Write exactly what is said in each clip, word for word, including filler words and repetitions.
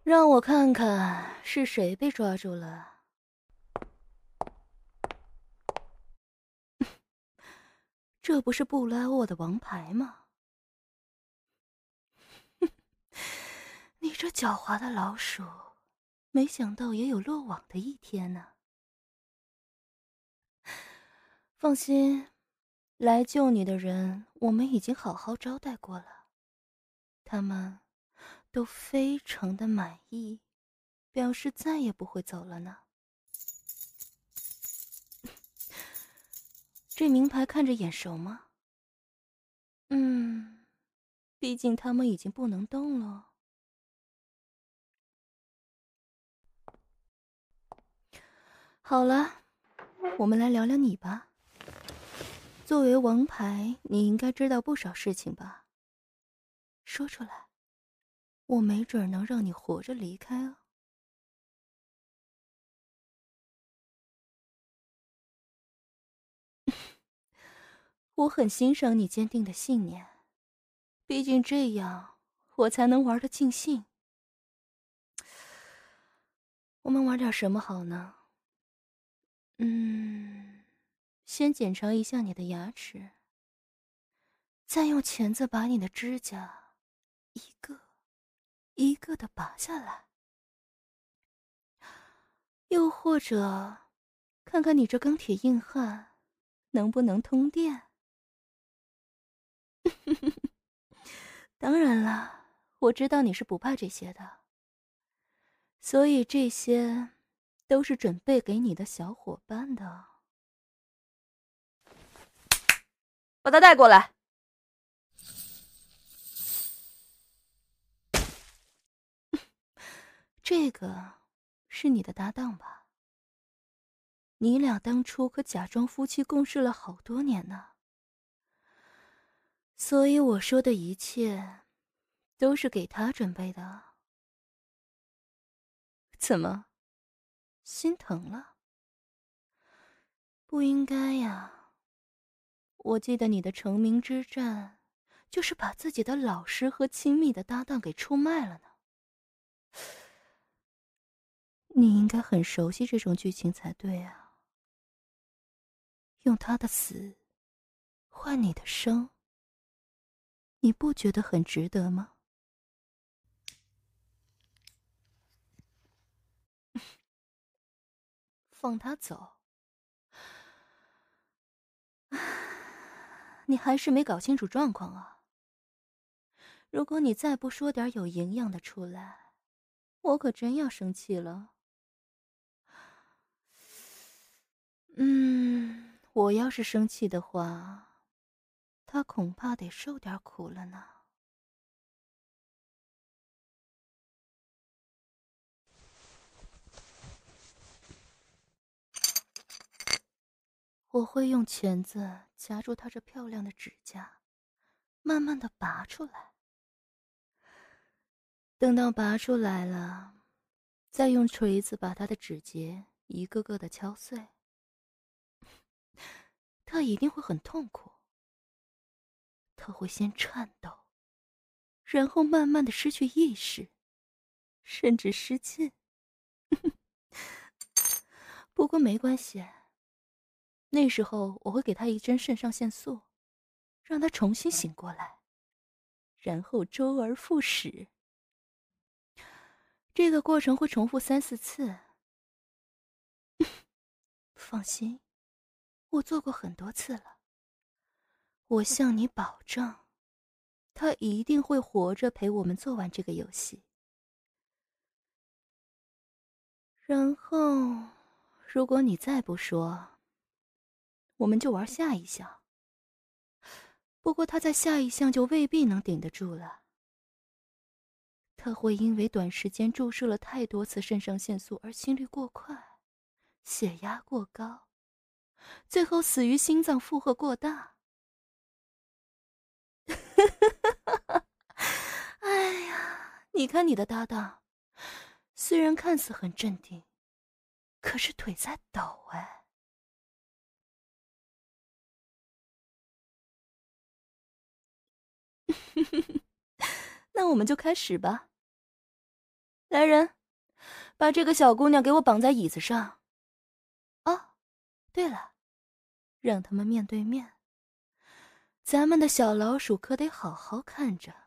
让我看看是谁被抓住了。这不是布拉沃的王牌吗？你这狡猾的老鼠，没想到也有落网的一天呢。放心，来救你的人，我们已经好好招待过了，他们都非常的满意，表示再也不会走了呢。这名牌看着眼熟吗？嗯，毕竟他们已经不能动了。好了，我们来聊聊你吧。作为王牌，你应该知道不少事情吧？说出来，我没准能让你活着离开哦。我很欣赏你坚定的信念，毕竟这样我才能玩得尽兴。我们玩点什么好呢？嗯，先检查一下你的牙齿，再用钳子把你的指甲一个一个的拔下来。又或者，看看你这钢铁硬汉能不能通电。当然了，我知道你是不怕这些的，所以这些都是准备给你的小伙伴的。把他带过来。这个是你的搭档吧？你俩当初可假装夫妻共事了好多年呢，所以我说的一切都是给他准备的。怎么，心疼了？不应该呀。我记得你的成名之战，就是把自己的老师和亲密的搭档给出卖了呢。你应该很熟悉这种剧情才对啊。用他的死换你的生，你不觉得很值得吗？放他走？你还是没搞清楚状况啊。如果你再不说点有营养的出来，我可真要生气了。嗯，我要是生气的话，他恐怕得受点苦了呢。我会用钳子夹住他这漂亮的指甲，慢慢的拔出来。等到拔出来了，再用锤子把他的指节一个个的敲碎。他一定会很痛苦，他会先颤抖，然后慢慢的失去意识，甚至失禁。不过没关系，那时候我会给他一针肾上腺素，让他重新醒过来，然后周而复始。这个过程会重复三四次。放心，我做过很多次了。我向你保证，他一定会活着陪我们做完这个游戏。然后，如果你再不说，我们就玩下一项。不过他在下一项就未必能顶得住了。他会因为短时间注射了太多次肾上腺素而心率过快，血压过高，最后死于心脏负荷过大。哎呀，你看你的搭档，虽然看似很镇定，可是腿在抖哎。那我们就开始吧。 来人，把这个小姑娘给我绑在椅子上。哦，对了，让他们面对面。咱们的小老鼠可得好好看着。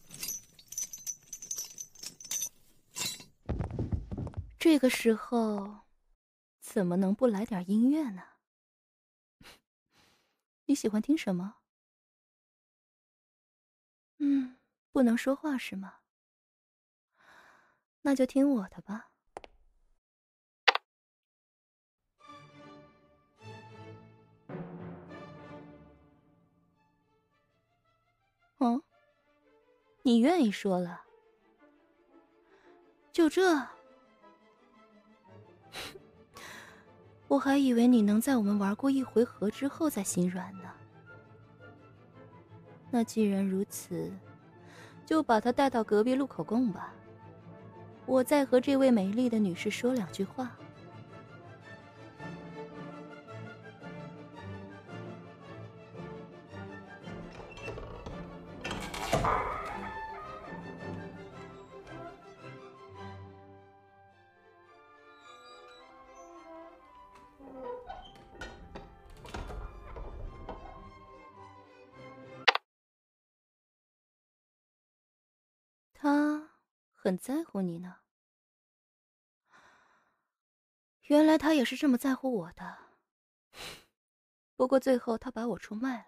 这个时候，怎么能不来点音乐呢？你喜欢听什么？嗯，不能说话是吗？那就听我的吧。哦，你愿意说了？就这？我还以为你能在我们玩过一回合之后再心软呢。那既然如此，就把她带到隔壁录口供吧。我再和这位美丽的女士说两句话。他很在乎你呢。原来他也是这么在乎我的。不过最后他把我出卖了，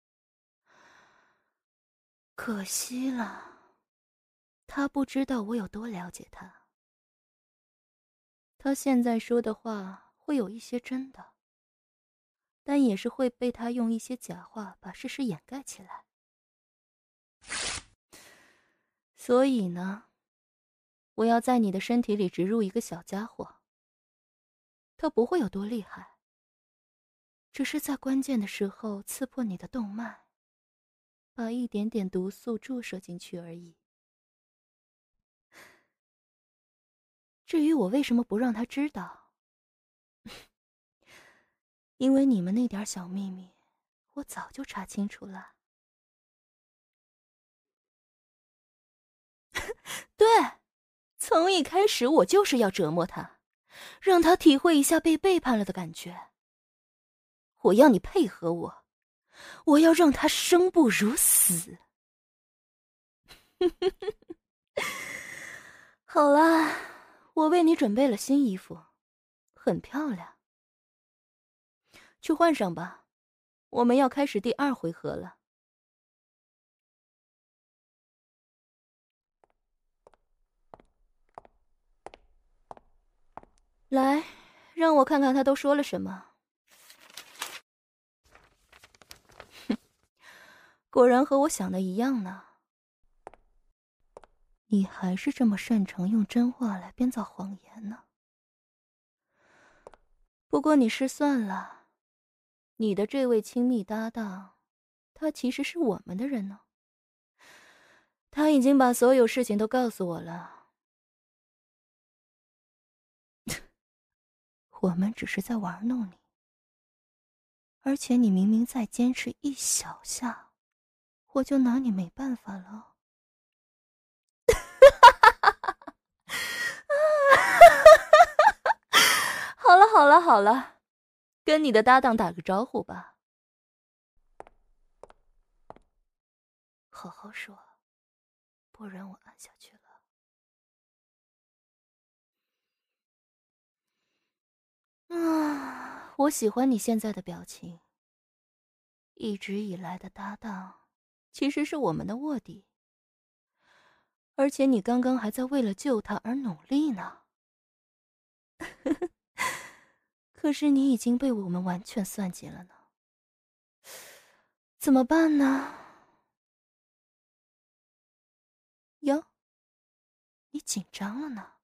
可惜了。他不知道我有多了解他。他现在说的话会有一些真的，但也是会被他用一些假话把事实掩盖起来。所以呢，我要在你的身体里植入一个小家伙。他不会有多厉害，只是在关键的时候刺破你的动脉，把一点点毒素注射进去而已。至于我为什么不让他知道，因为你们那点小秘密，我早就查清楚了。对，从一开始我就是要折磨他，让他体会一下被背叛了的感觉。我要你配合我，我要让他生不如死。好啦，我为你准备了新衣服，很漂亮。去换上吧，我们要开始第二回合了。来，让我看看他都说了什么。哼，果然和我想的一样呢。你还是这么擅长用真话来编造谎言呢。不过你失算了，你的这位亲密搭档，他其实是我们的人呢。他已经把所有事情都告诉我了。我们只是在玩弄你，而且你明明再坚持一小下，我就拿你没办法了。好了好了好了，跟你的搭档打个招呼吧。好好说，不然我按下去了。啊，我喜欢你现在的表情。一直以来的搭档，其实是我们的卧底。而且你刚刚还在为了救他而努力呢。可是你已经被我们完全算计了呢。怎么办呢？哟，你紧张了呢。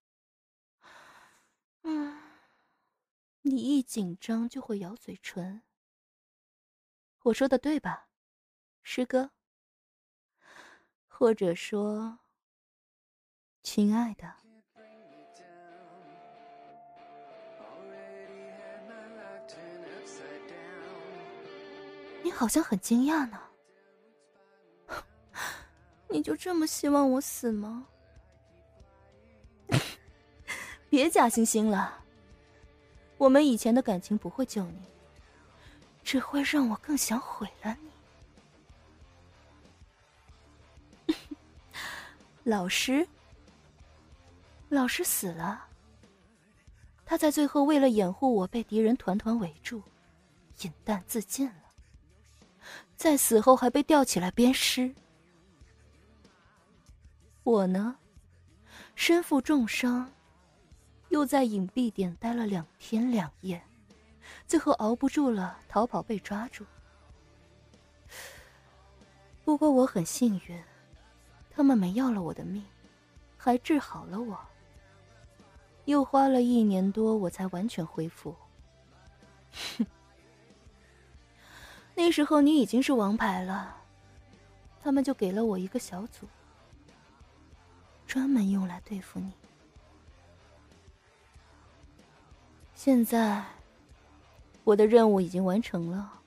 嗯，你一紧张就会咬嘴唇。我说的对吧，师哥？或者说，亲爱的。你好像很惊讶呢。你就这么希望我死吗？ 别假惺惺了。我们以前的感情不会救你，只会让我更想毁了你。老师，老师死了。他在最后为了掩护我被敌人团团围住，饮弹自尽了。在死后还被吊起来鞭尸。我呢，身负重伤，又在隐蔽点待了两天两夜，最后熬不住了，逃跑被抓住。不过我很幸运，他们没要了我的命，还治好了我。又花了一年多，我才完全恢复。哼，那时候你已经是王牌了，他们就给了我一个小组，专门用来对付你。现在，我的任务已经完成了，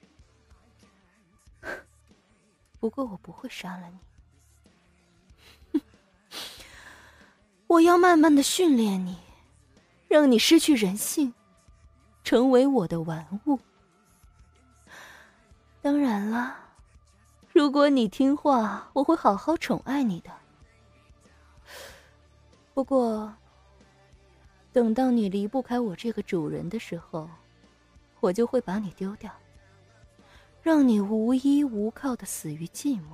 不过我不会杀了你。我要慢慢的训练你，让你失去人性，成为我的玩物。当然了，如果你听话，我会好好宠爱你的。不过，等到你离不开我这个主人的时候，我就会把你丢掉，让你无依无靠的死于寂寞。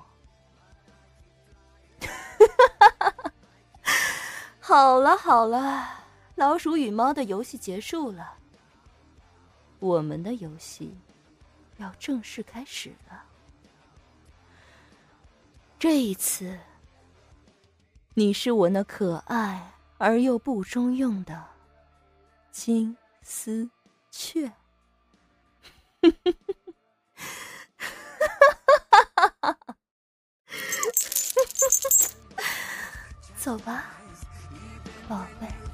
好了好了，老鼠与猫的游戏结束了，我们的游戏要正式开始了。这一次，你是我那可爱而又不中用的金丝雀。走吧，宝贝。